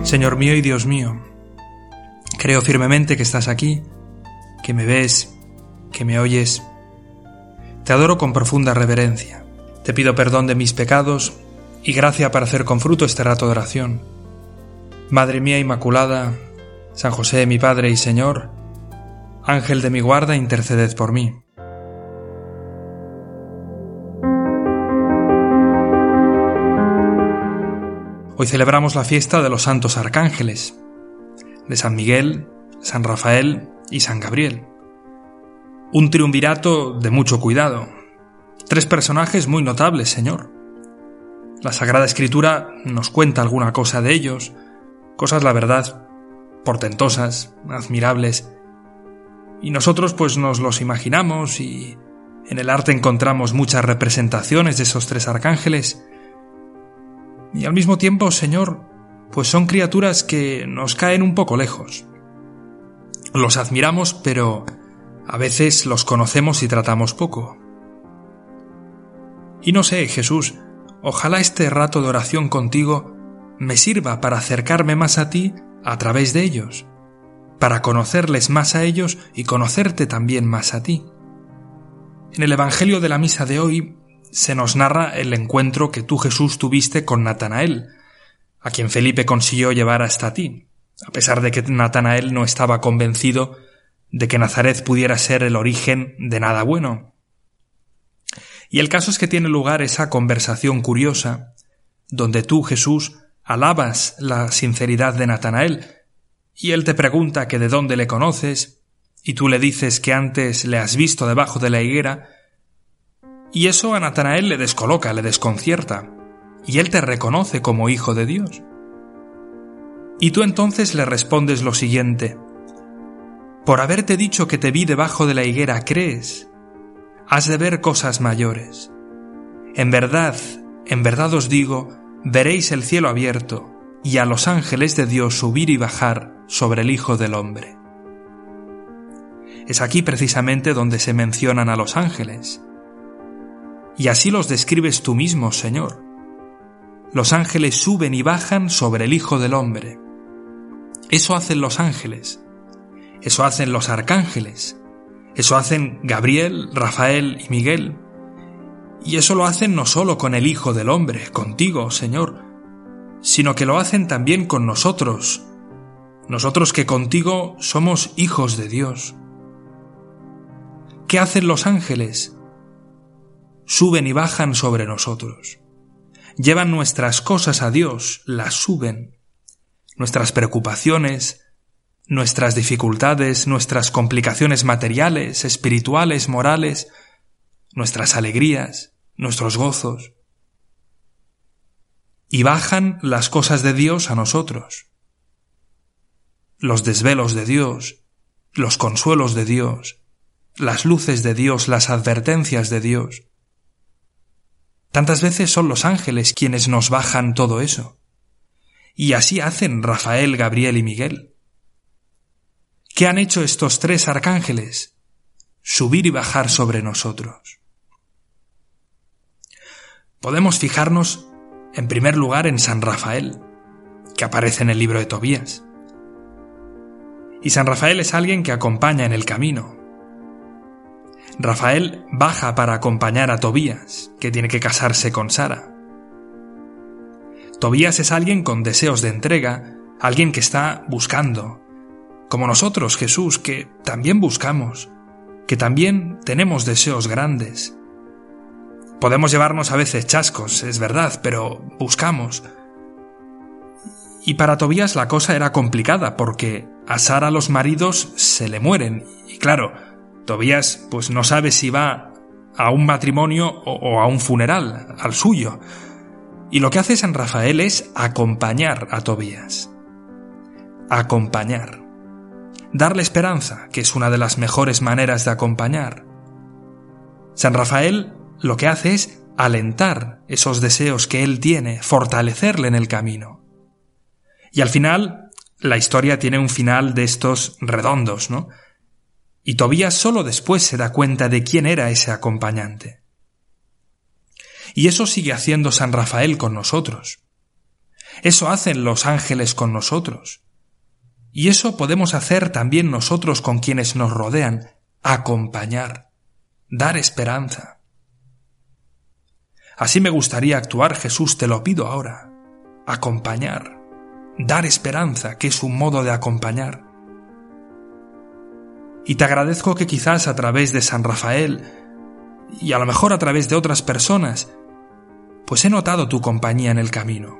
Señor mío y Dios mío, creo firmemente que estás aquí, que me ves, que me oyes. Te adoro con profunda reverencia. Te pido perdón de mis pecados y gracia para hacer con fruto este rato de oración. Madre mía Inmaculada, San José, mi Padre y Señor, Ángel de mi guarda, interceded por mí. Hoy celebramos la fiesta de los santos arcángeles, de San Miguel, San Rafael y San Gabriel. Un triunvirato de mucho cuidado. 3 personajes muy notables, Señor. La Sagrada Escritura nos cuenta alguna cosa de ellos, cosas, la verdad, portentosas, admirables. Y nosotros pues nos los imaginamos y en el arte encontramos muchas representaciones de esos 3 arcángeles. Y al mismo tiempo, Señor, pues son criaturas que nos caen un poco lejos. Los admiramos, pero a veces los conocemos y tratamos poco. Y no sé, Jesús, ojalá este rato de oración contigo me sirva para acercarme más a ti a través de ellos, para conocerles más a ellos y conocerte también más a ti. En el Evangelio de la misa de hoy se nos narra el encuentro que tú, Jesús, tuviste con Natanael, a quien Felipe consiguió llevar hasta ti, a pesar de que Natanael no estaba convencido de que Nazaret pudiera ser el origen de nada bueno. Y el caso es que tiene lugar esa conversación curiosa, donde tú, Jesús, alabas la sinceridad de Natanael, y él te pregunta que de dónde le conoces, y tú le dices que antes le has visto debajo de la higuera, y eso a Natanael le descoloca, le desconcierta, y él te reconoce como hijo de Dios. Y tú entonces le respondes lo siguiente: por haberte dicho que te vi debajo de la higuera, ¿crees? Has de ver cosas mayores. En verdad os digo, veréis el cielo abierto, y a los ángeles de Dios subir y bajar sobre el Hijo del Hombre. Es aquí precisamente donde se mencionan a los ángeles. Y así los describes tú mismo, Señor. Los ángeles suben y bajan sobre el Hijo del Hombre. Eso hacen los ángeles. Eso hacen los arcángeles. Eso hacen Gabriel, Rafael y Miguel. Y eso lo hacen no solo con el Hijo del Hombre, contigo, Señor, sino que lo hacen también con nosotros. Nosotros que contigo somos hijos de Dios. ¿Qué hacen los ángeles? Suben y bajan sobre nosotros. Llevan nuestras cosas a Dios, las suben. Nuestras preocupaciones, nuestras dificultades, nuestras complicaciones materiales, espirituales, morales, nuestras alegrías, nuestros gozos. Y bajan las cosas de Dios a nosotros. Los desvelos de Dios, los consuelos de Dios, las luces de Dios, las advertencias de Dios. Tantas veces son los ángeles quienes nos bajan todo eso. Y así hacen Rafael, Gabriel y Miguel. ¿Qué han hecho estos 3 arcángeles? Subir y bajar sobre nosotros. Podemos fijarnos, en primer lugar, en San Rafael, que aparece en el libro de Tobías. Y San Rafael es alguien que acompaña en el camino. Rafael baja para acompañar a Tobías, que tiene que casarse con Sara. Tobías es alguien con deseos de entrega, alguien que está buscando, como nosotros, Jesús, que también buscamos, que también tenemos deseos grandes. Podemos llevarnos a veces chascos, es verdad, pero buscamos. Y para Tobías la cosa era complicada, porque a Sara los maridos se le mueren, y claro, Tobías pues no sabe si va a un matrimonio o a un funeral, al suyo. Y lo que hace San Rafael es acompañar a Tobías. Acompañar. Darle esperanza, que es una de las mejores maneras de acompañar. San Rafael lo que hace es alentar esos deseos que él tiene, fortalecerle en el camino. Y al final, la historia tiene un final de estos redondos, ¿no? Y Tobías solo después se da cuenta de quién era ese acompañante. Y eso sigue haciendo San Rafael con nosotros. Eso hacen los ángeles con nosotros. Y eso podemos hacer también nosotros con quienes nos rodean, acompañar, dar esperanza. Así me gustaría actuar, Jesús, te lo pido ahora. Acompañar, dar esperanza, que es un modo de acompañar. Y te agradezco que quizás a través de San Rafael, y a lo mejor a través de otras personas, pues he notado tu compañía en el camino.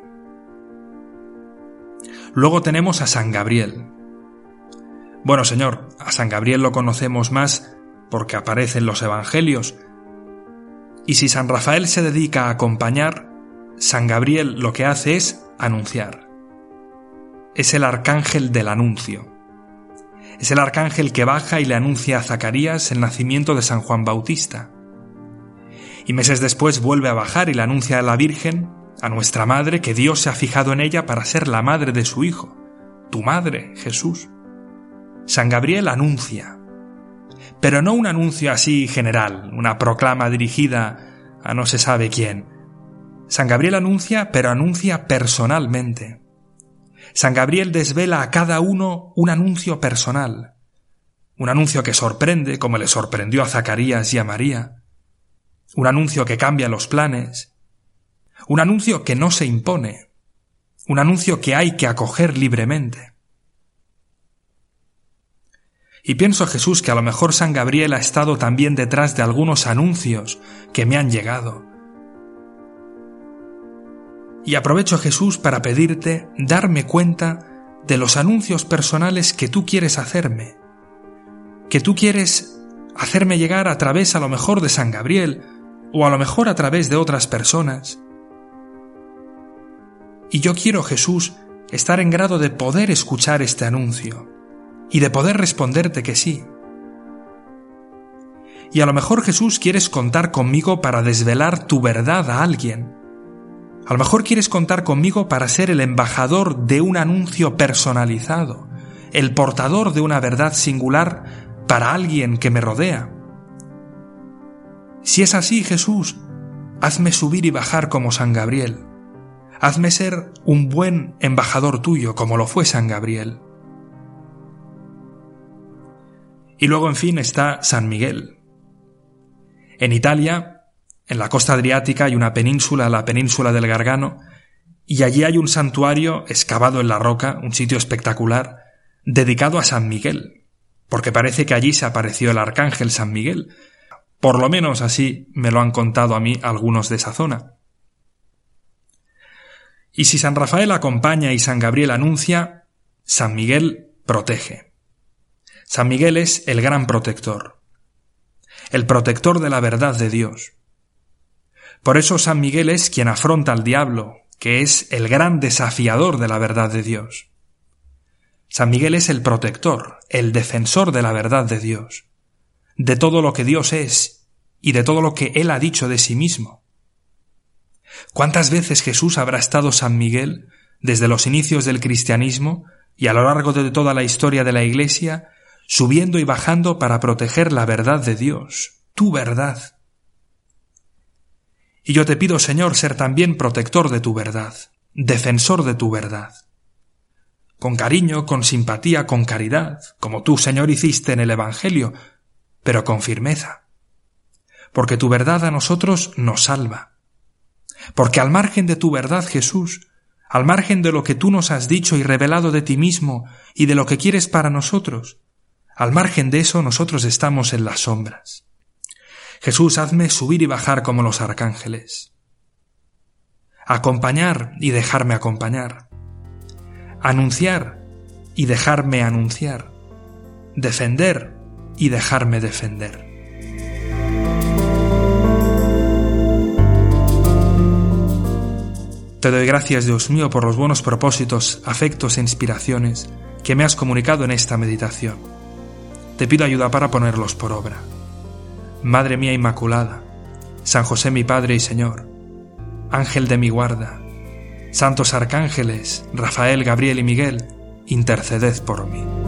Luego tenemos a San Gabriel. Bueno, Señor, a San Gabriel lo conocemos más porque aparece en los Evangelios. Y si San Rafael se dedica a acompañar, San Gabriel lo que hace es anunciar. Es el arcángel del anuncio. Es el arcángel que baja y le anuncia a Zacarías el nacimiento de San Juan Bautista. Y meses después vuelve a bajar y le anuncia a la Virgen, a nuestra Madre, que Dios se ha fijado en ella para ser la madre de su Hijo, tu Madre, Jesús. San Gabriel anuncia, pero no un anuncio así general, una proclama dirigida a no se sabe quién. San Gabriel anuncia, pero anuncia personalmente. San Gabriel desvela a cada uno un anuncio personal, un anuncio que sorprende, como le sorprendió a Zacarías y a María, un anuncio que cambia los planes, un anuncio que no se impone, un anuncio que hay que acoger libremente. Y pienso, Jesús, que a lo mejor San Gabriel ha estado también detrás de algunos anuncios que me han llegado. Y aprovecho, Jesús, para pedirte darme cuenta de los anuncios personales que tú quieres hacerme, que tú quieres hacerme llegar a través a lo mejor de San Gabriel o a lo mejor a través de otras personas. Y yo quiero, Jesús, estar en grado de poder escuchar este anuncio y de poder responderte que sí. Y a lo mejor, Jesús, quieres contar conmigo para desvelar tu verdad a alguien. A lo mejor quieres contar conmigo para ser el embajador de un anuncio personalizado, el portador de una verdad singular para alguien que me rodea. Si es así, Jesús, hazme subir y bajar como San Gabriel. Hazme ser un buen embajador tuyo, como lo fue San Gabriel. Y luego, en fin, está San Miguel. En Italia, en la costa adriática, hay una península, la península del Gargano, y allí hay un santuario excavado en la roca, un sitio espectacular, dedicado a San Miguel, porque parece que allí se apareció el arcángel San Miguel. Por lo menos así me lo han contado a mí algunos de esa zona. Y si San Rafael acompaña y San Gabriel anuncia, San Miguel protege. San Miguel es el gran protector, el protector de la verdad de Dios. Por eso San Miguel es quien afronta al diablo, que es el gran desafiador de la verdad de Dios. San Miguel es el protector, el defensor de la verdad de Dios, de todo lo que Dios es y de todo lo que Él ha dicho de sí mismo. ¿Cuántas veces Jesús habrá estado San Miguel desde los inicios del cristianismo y a lo largo de toda la historia de la Iglesia, subiendo y bajando para proteger la verdad de Dios, tu verdad? Y yo te pido, Señor, ser también protector de tu verdad, defensor de tu verdad. Con cariño, con simpatía, con caridad, como tú, Señor, hiciste en el Evangelio, pero con firmeza. Porque tu verdad a nosotros nos salva. Porque al margen de tu verdad, Jesús, al margen de lo que tú nos has dicho y revelado de ti mismo y de lo que quieres para nosotros, al margen de eso nosotros estamos en las sombras. Jesús, hazme subir y bajar como los arcángeles. Acompañar y dejarme acompañar. Anunciar y dejarme anunciar. Defender y dejarme defender. Te doy gracias, Dios mío, por los buenos propósitos, afectos e inspiraciones que me has comunicado en esta meditación. Te pido ayuda para ponerlos por obra. Madre mía Inmaculada, San José mi Padre y Señor, Ángel de mi guarda, santos arcángeles, Rafael, Gabriel y Miguel, interceded por mí.